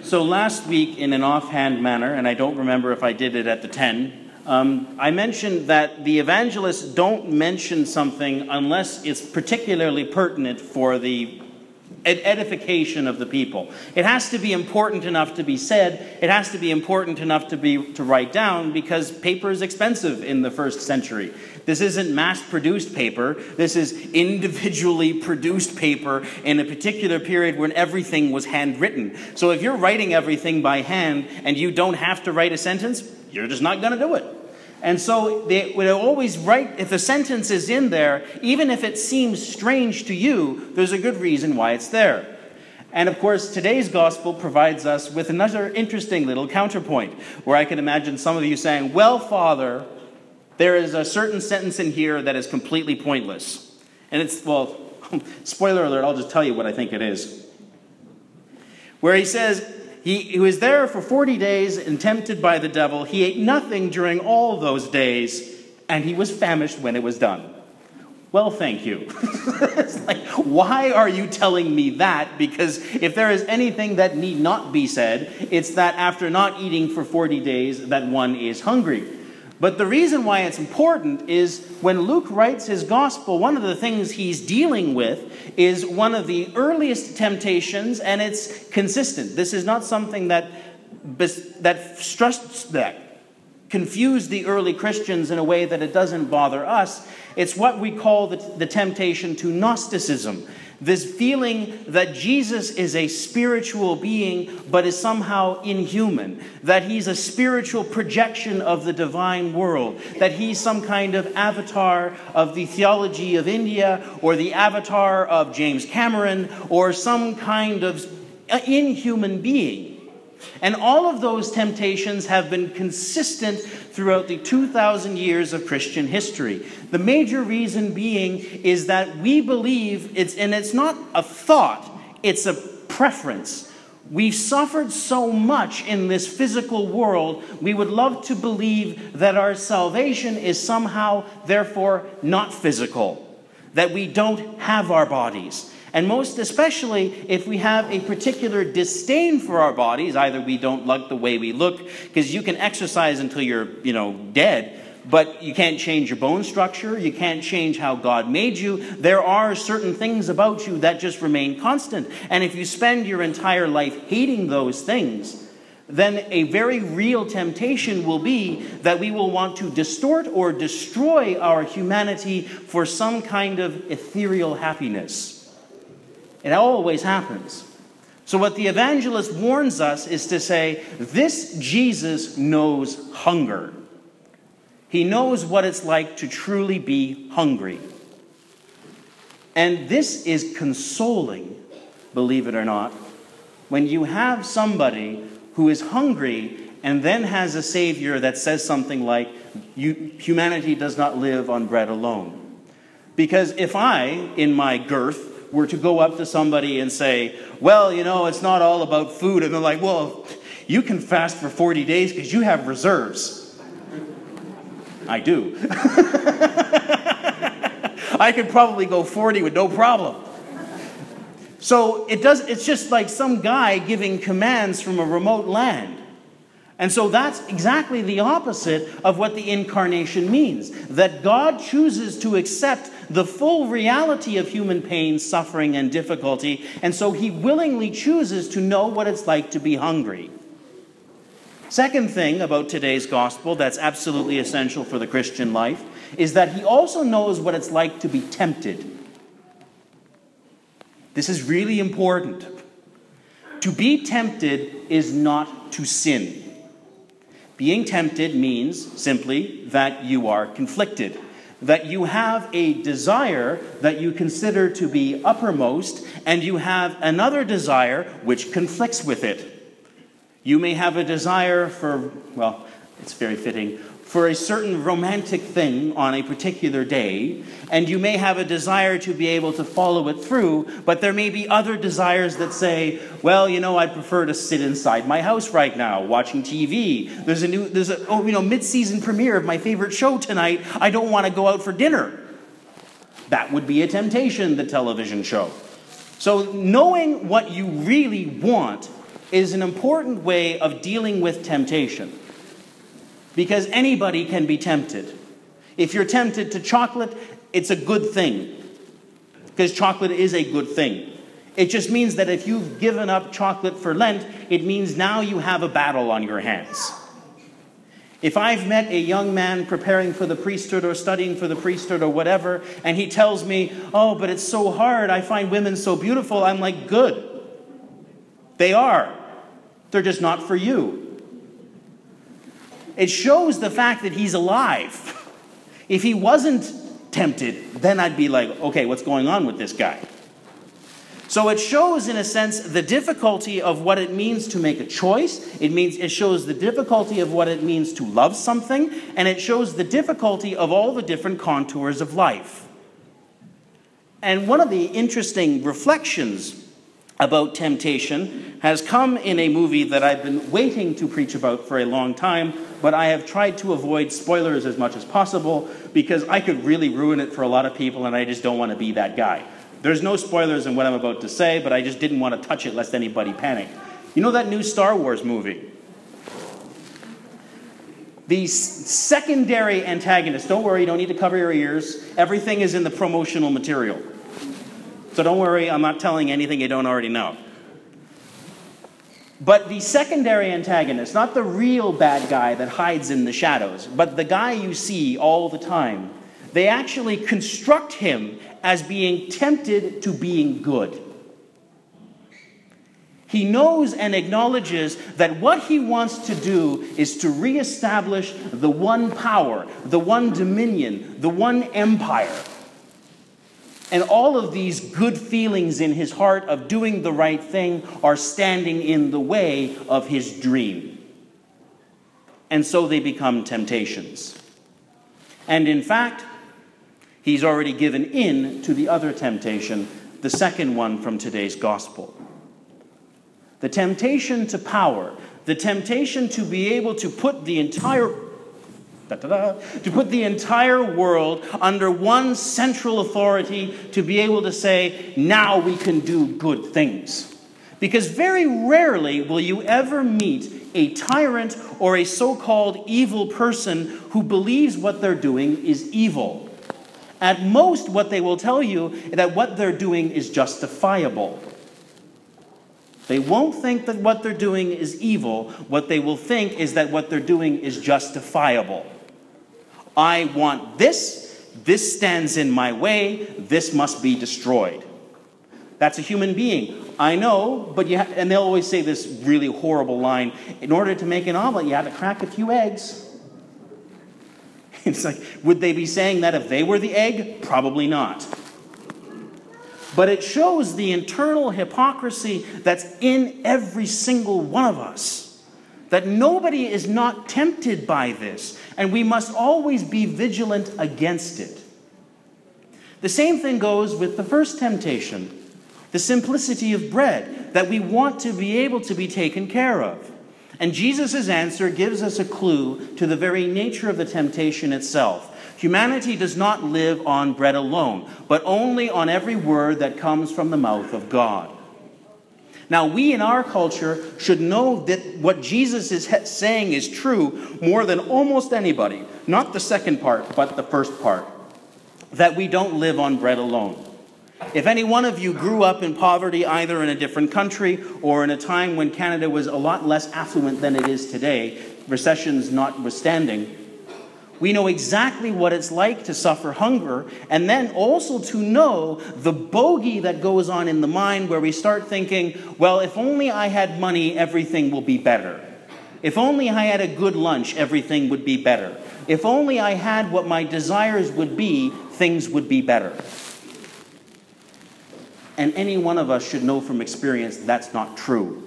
So last week, in an offhand manner, and I don't remember if I did it at the 10, I mentioned that the evangelists don't mention something unless it's particularly pertinent for the edification of the people. It has to be important enough to be said. It has to be important enough to write down, because paper is expensive in the first century. This isn't mass-produced paper. This is individually produced paper in a particular period when everything was handwritten. So if you're writing everything by hand and you don't have to write a sentence, you're just not going to do it. And so they would always write, if a sentence is in there, even if it seems strange to you, there's a good reason why it's there. And of course, today's gospel provides us with another interesting little counterpoint, where I can imagine some of you saying, well, Father, there is a certain sentence in here that is completely pointless. And it's, well, spoiler alert, I'll just tell you what I think it is. Where he says, He was there for 40 days and tempted by the devil. He ate nothing during all those days, and he was famished when it was done. Well, thank you. It's like, why are you telling me that? Because if there is anything that need not be said, it's that after not eating for 40 days, that one is hungry. But the reason why it's important is when Luke writes his gospel, one of the things he's dealing with is one of the earliest temptations, and it's consistent. This is not something that confused the early Christians in a way that it doesn't bother us. It's what we call the temptation to Gnosticism. This feeling that Jesus is a spiritual being, but is somehow inhuman. That he's a spiritual projection of the divine world. That he's some kind of avatar of the theology of India, or the avatar of James Cameron, or some kind of inhuman being. And all of those temptations have been consistent throughout the 2,000 years of Christian history. The major reason being is that we believe, it's not a thought, it's a preference. We've suffered so much in this physical world, we would love to believe that our salvation is somehow, therefore, not physical. That we don't have our bodies. And most especially if we have a particular disdain for our bodies, either we don't like the way we look, because you can exercise until you're, dead, but you can't change your bone structure, you can't change how God made you. There are certain things about you that just remain constant. And if you spend your entire life hating those things, then a very real temptation will be that we will want to distort or destroy our humanity for some kind of ethereal happiness. It always happens. So what the evangelist warns us is to say, this Jesus knows hunger. He knows what it's like to truly be hungry. And this is consoling, believe it or not, when you have somebody who is hungry and then has a Savior that says something like, humanity does not live on bread alone. Because if I, in my girth, were to go up to somebody and say, well, it's not all about food. And they're like, well, you can fast for 40 days because you have reserves. I do. I could probably go 40 with no problem. So it's just like some guy giving commands from a remote land. And so that's exactly the opposite of what the incarnation means. That God chooses to accept the full reality of human pain, suffering, and difficulty. And so he willingly chooses to know what it's like to be hungry. Second thing about today's gospel that's absolutely essential for the Christian life is that he also knows what it's like to be tempted. This is really important. To be tempted is not to sin. Being tempted means simply that you are conflicted, that you have a desire that you consider to be uppermost, and you have another desire which conflicts with it. You may have a desire for, well, it's very fitting, for a certain romantic thing on a particular day, and you may have a desire to be able to follow it through, but there may be other desires that say, well, I'd prefer to sit inside my house right now watching TV. There's a mid-season premiere of my favorite show tonight. I don't want to go out for dinner. That would be a temptation, the television show. So knowing what you really want is an important way of dealing with temptation, because anybody can be tempted. If you're tempted to chocolate, it's a good thing, because chocolate is a good thing. It just means that if you've given up chocolate for Lent, it means now you have a battle on your hands. If I've met a young man preparing for the priesthood or studying for the priesthood or whatever, and he tells me, oh, but it's so hard, I find women so beautiful, I'm like, good. They are. They're just not for you. It shows the fact that he's alive. If he wasn't tempted, then I'd be like, okay, what's going on with this guy? So it shows, in a sense, the difficulty of what it means to make a choice. It shows the difficulty of what it means to love something, and it shows the difficulty of all the different contours of life. And one of the interesting reflections about temptation has come in a movie that I've been waiting to preach about for a long time, but I have tried to avoid spoilers as much as possible because I could really ruin it for a lot of people, and I just don't want to be that guy. There's no spoilers in what I'm about to say, but I just didn't want to touch it lest anybody panic. You know that new Star Wars movie? The secondary antagonist, don't worry, you don't need to cover your ears. Everything is in the promotional material. So don't worry, I'm not telling anything you don't already know. But the secondary antagonist, not the real bad guy that hides in the shadows, but the guy you see all the time, they actually construct him as being tempted to being good. He knows and acknowledges that what he wants to do is to reestablish the one power, the one dominion, the one empire. And all of these good feelings in his heart of doing the right thing are standing in the way of his dream. And so they become temptations. And in fact, he's already given in to the other temptation, the second one from today's gospel. The temptation to power, the temptation to be able to put the entire world under one central authority, to be able to say, now we can do good things. Because very rarely will you ever meet a tyrant or a so-called evil person who believes what they're doing is evil. At most, what they will tell you is that what they're doing is justifiable. They won't think that what they're doing is evil. What they will think is that what they're doing is justifiable. I want this. This stands in my way. This must be destroyed. That's a human being. I know, but and they'll always say this really horrible line, in order to make an omelet, you have to crack a few eggs. It's like, would they be saying that if they were the egg? Probably not. But it shows the internal hypocrisy that's in every single one of us. That nobody is not tempted by this, and we must always be vigilant against it. The same thing goes with the first temptation, the simplicity of bread, that we want to be able to be taken care of. And Jesus' answer gives us a clue to the very nature of the temptation itself. Humanity does not live on bread alone, but only on every word that comes from the mouth of God. Now, we in our culture should know that what Jesus is saying is true more than almost anybody. Not the second part, but the first part. That we don't live on bread alone. If any one of you grew up in poverty, either in a different country or in a time when Canada was a lot less affluent than it is today, recessions notwithstanding, we know exactly what it's like to suffer hunger, and then also to know the bogey that goes on in the mind where we start thinking, well, if only I had money, everything will be better. If only I had a good lunch, everything would be better. If only I had what my desires would be, things would be better. And any one of us should know from experience that's not true.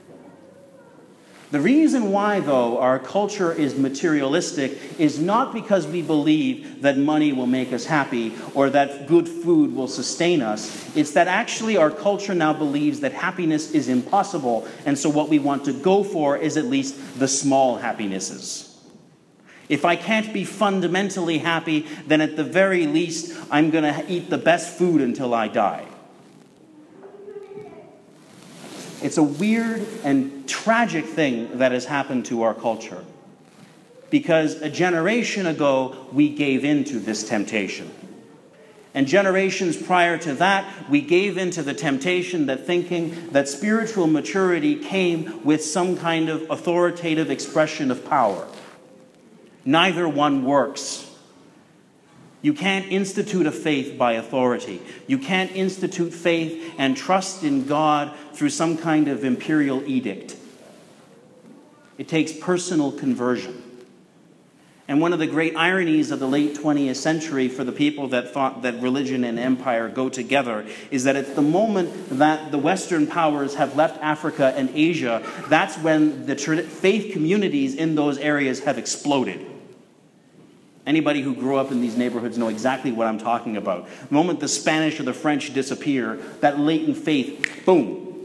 The reason why, though, our culture is materialistic is not because we believe that money will make us happy or that good food will sustain us. It's that actually our culture now believes that happiness is impossible, and so what we want to go for is at least the small happinesses. If I can't be fundamentally happy, then at the very least, I'm going to eat the best food until I die. It's a weird and tragic thing that has happened to our culture. Because a generation ago, we gave in to this temptation. And generations prior to that, we gave in to the temptation that thinking that spiritual maturity came with some kind of authoritative expression of power. Neither one works. You can't institute a faith by authority. You can't institute faith and trust in God through some kind of imperial edict. It takes personal conversion. And one of the great ironies of the late 20th century for the people that thought that religion and empire go together is that it's the moment that the Western powers have left Africa and Asia, that's when the faith communities in those areas have exploded. Anybody who grew up in these neighborhoods know exactly what I'm talking about. The moment the Spanish or the French disappear, that latent faith, boom.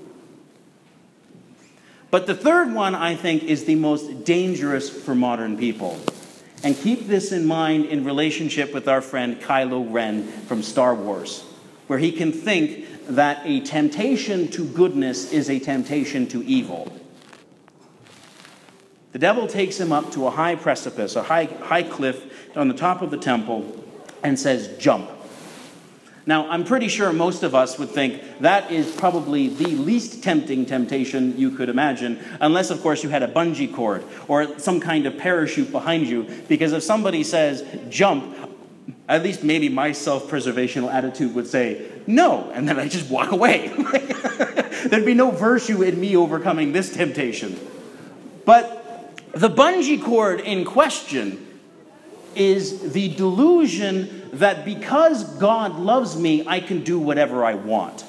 But the third one, I think, is the most dangerous for modern people. And keep this in mind in relationship with our friend Kylo Ren from Star Wars, where he can think that a temptation to goodness is a temptation to evil. The devil takes him up to a high precipice, a high cliff on the top of the temple, and says, jump. Now, I'm pretty sure most of us would think that is probably the least tempting temptation you could imagine, unless, of course, you had a bungee cord or some kind of parachute behind you, because if somebody says, jump, at least maybe my self-preservational attitude would say, no, and then I just walk away. There'd be no virtue in me overcoming this temptation. But the bungee cord in question is the delusion that because God loves me, I can do whatever I want.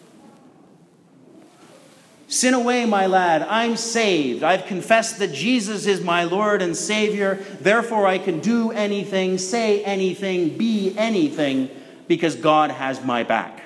Sin away, my lad, I'm saved. I've confessed that Jesus is my Lord and Savior. Therefore, I can do anything, say anything, be anything, because God has my back.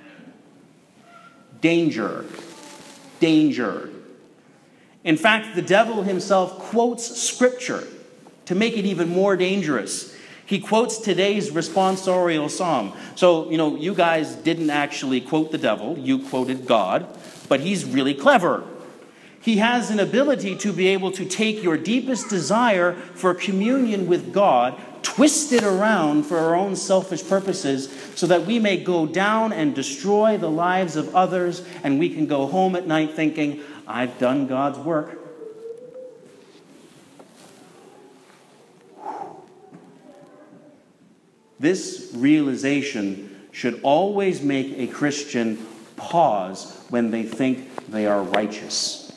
Danger. Danger. In fact, the devil himself quotes Scripture to make it even more dangerous. He quotes today's responsorial psalm. So, you guys didn't actually quote the devil. You quoted God. But he's really clever. He has an ability to be able to take your deepest desire for communion with God, twist it around for our own selfish purposes, so that we may go down and destroy the lives of others, and we can go home at night thinking, I've done God's work. This realization should always make a Christian pause when they think they are righteous.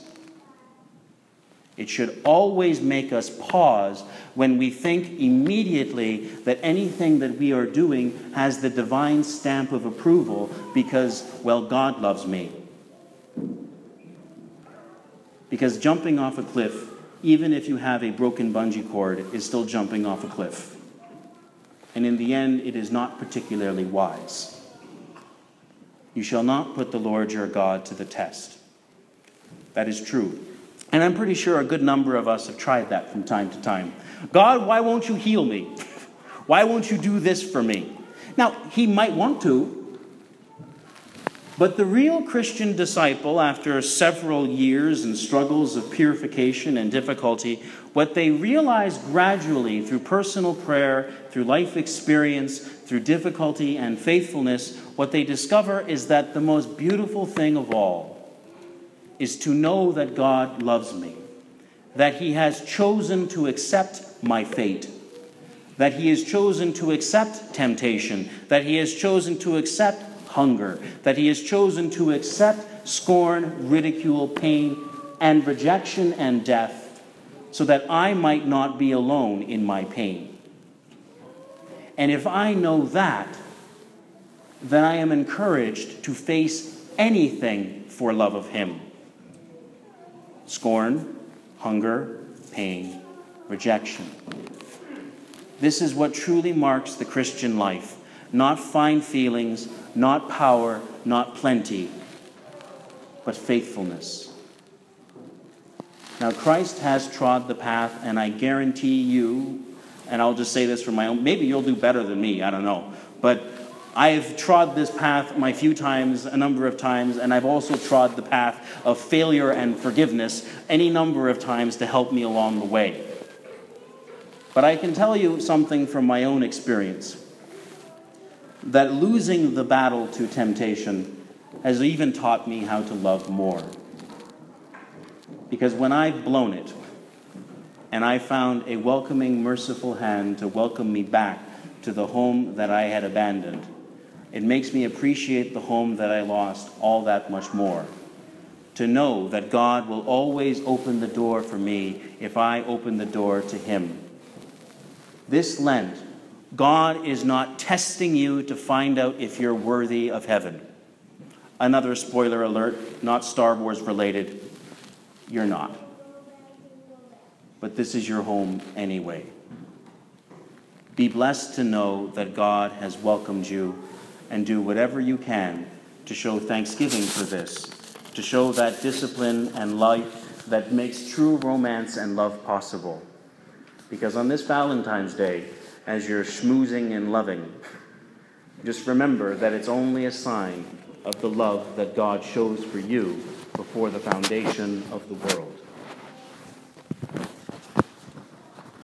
It should always make us pause when we think immediately that anything that we are doing has the divine stamp of approval because, well, God loves me. Because jumping off a cliff, even if you have a broken bungee cord, is still jumping off a cliff. And in the end, it is not particularly wise. You shall not put the Lord your God to the test. That is true. And I'm pretty sure a good number of us have tried that from time to time. God, why won't you heal me? Why won't you do this for me? Now, he might want to. But the real Christian disciple, after several years and struggles of purification and difficulty, what they realize gradually through personal prayer, through life experience, through difficulty and faithfulness, what they discover is that the most beautiful thing of all is to know that God loves me, that he has chosen to accept my fate, that he has chosen to accept temptation, that he has chosen to accept hunger, that he has chosen to accept scorn, ridicule, pain, and rejection and death, so that I might not be alone in my pain. And if I know that, then I am encouraged to face anything for love of him. Scorn, hunger, pain, rejection. This is what truly marks the Christian life. Not fine feelings, not power, not plenty, but faithfulness. Now, Christ has trod the path, and I guarantee you, and I'll just say this from my own, maybe you'll do better than me, I don't know, but I've trod this path a number of times, and I've also trod the path of failure and forgiveness any number of times to help me along the way. But I can tell you something from my own experience, that losing the battle to temptation has even taught me how to love more. Because when I've blown it, and I found a welcoming, merciful hand to welcome me back to the home that I had abandoned, it makes me appreciate the home that I lost all that much more. To know that God will always open the door for me if I open the door to Him. This Lent, God is not testing you to find out if you're worthy of heaven. Another spoiler alert, not Star Wars related, you're not. But this is your home anyway. Be blessed to know that God has welcomed you, and do whatever you can to show thanksgiving for this, to show that discipline and life that makes true romance and love possible. Because on this Valentine's Day, as you're schmoozing and loving, just remember that it's only a sign of the love that God shows for you before the foundation of the world.